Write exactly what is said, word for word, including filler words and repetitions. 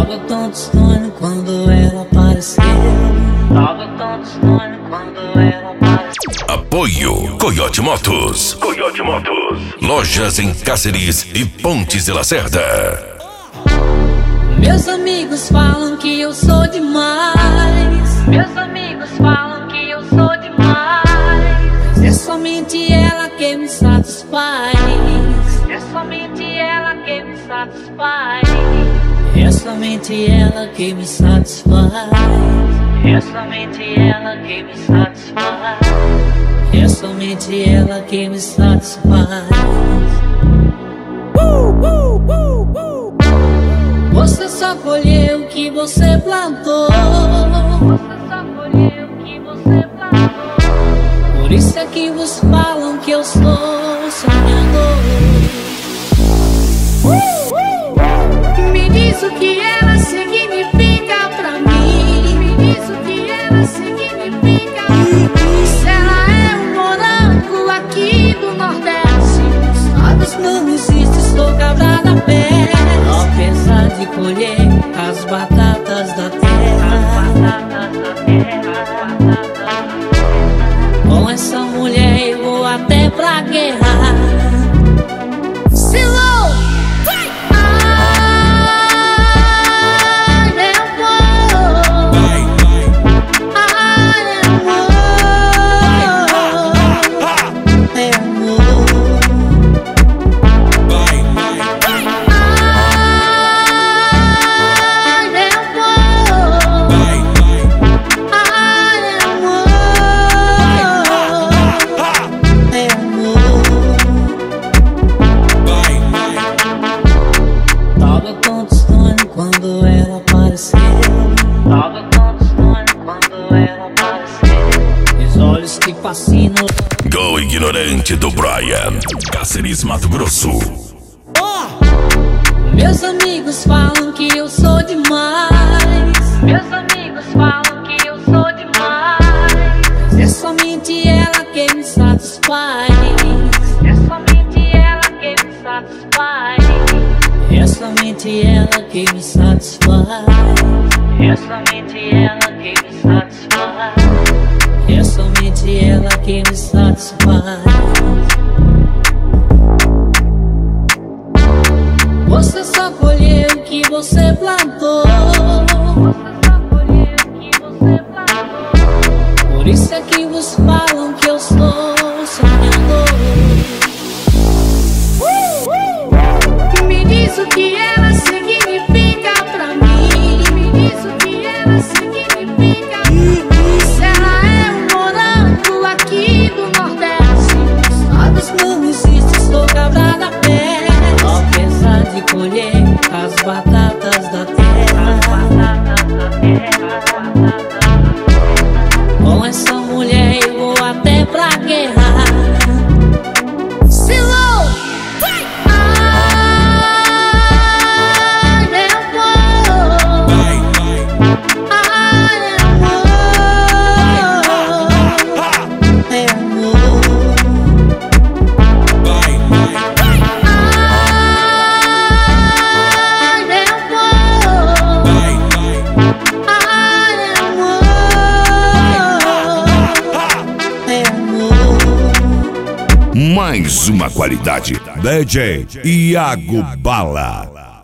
Tava tão distante quando ela apareceu. Tava tão distante quando ela apareceu. Apoio Coyote Motos. Coyote Motos. Lojas em Cáceres e Pontes de Lacerda. Meus amigos falam que eu sou demais. Meus amigos falam que eu sou demais. É somente ela que me satisfaz. É somente ela que me satisfaz. É somente ela que me satisfaz. É somente ela que me satisfaz. É somente ela que me satisfaz. Uh, uh, uh, uh. Você só colheu o que você plantou. Você só colheu o que você plantou. Por isso é que vos falam que eu sou sonhador. uh, uh, uh. Me diz o que ela significa pra mim. Me diz o que ela significa. Se ela é um morango aqui do Nordeste, sabes, não existe, estou quebrada a pé. Apesar de colher as batatas da terra, com essa mulher eu vou até pra guerra. Silou! Ai, meu amor! Ai, meu amor! Meu amor! Quando ela apareceu, tava tão distante quando ela apareceu. Os olhos que fascinam. Go Ignorante do Brian, Cáceres, Mato Grosso. Oh! Meus amigos falam que eu sou demais. Meus amigos falam que eu sou demais. É somente ela que me satisfaz. É somente ela que me satisfaz. É somente ela que me satisfaz. É somente ela que me satisfaz. É somente ela que me satisfaz. Você só colheu o que você plantou. Você só colheu o que você plantou. Por isso é que vos falam que eu sou sonhador. Me diz o que ela significa pra mim. Me diz o que ela significa. Se ela é um morango aqui do Nordeste, sabes, não existe, estou quebrada a pé. Apesar de colher as batatas da terra, com essa mulher eu vou até pra guerra. Mais uma qualidade. D J Iago Bala.